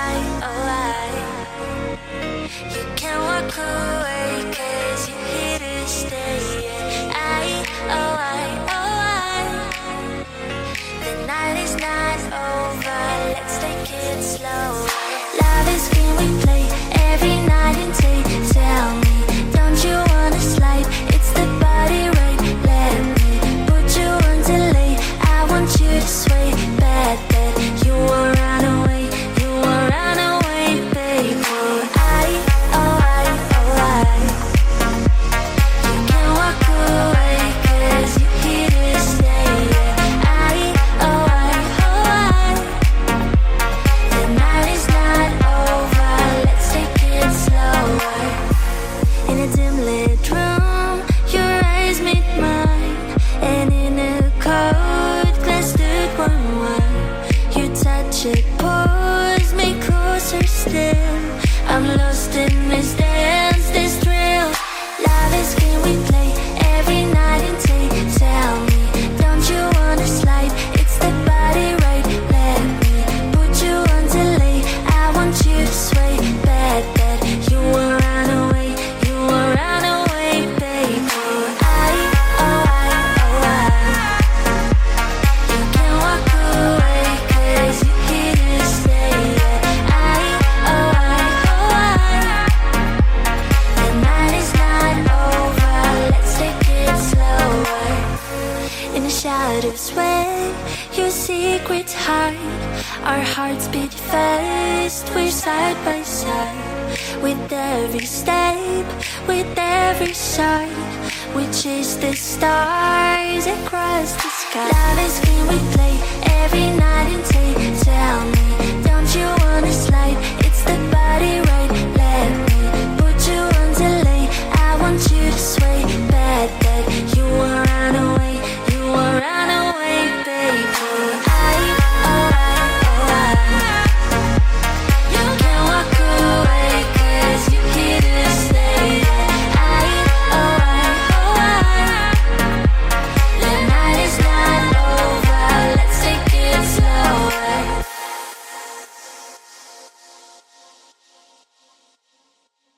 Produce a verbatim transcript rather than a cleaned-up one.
I, oh I. You can't walk away cause you're here to stay. Yeah. I, oh I, oh I. The night is not over, let's take it slow. Love is game we play every night and day. Tell me, don't you wanna slide? It's the body right, let me put you on delay. I want you to sway, bad, bad. You won't run away, you won't run away, babe. Oh, I, oh I, oh I. You can't walk away cause you're here to stay. Yeah. I, oh I, oh I. The night is not over, let's take it slower. In a dim lit room, your eyes meet mine, and in a cold glass stood one wine. Your touch it pulls me closer still. I'm lost in this dance, this thrill. Love is game we play every night and day. Tell me, don't you wanna slide? It's the body right, let me put you on delay. I want you to sway, bad, bad. You won't run away, you won't run away, babe. Oh, I, oh I, oh I. You can't walk away cause you're here to stay. Yeah. I, oh I, oh I. The night is not over, let's take it slower. In the shadows where your secrets hide, our hearts beat fast, we're side by side. With every step, with every sigh, we chase the stars across the sky. Love is game we play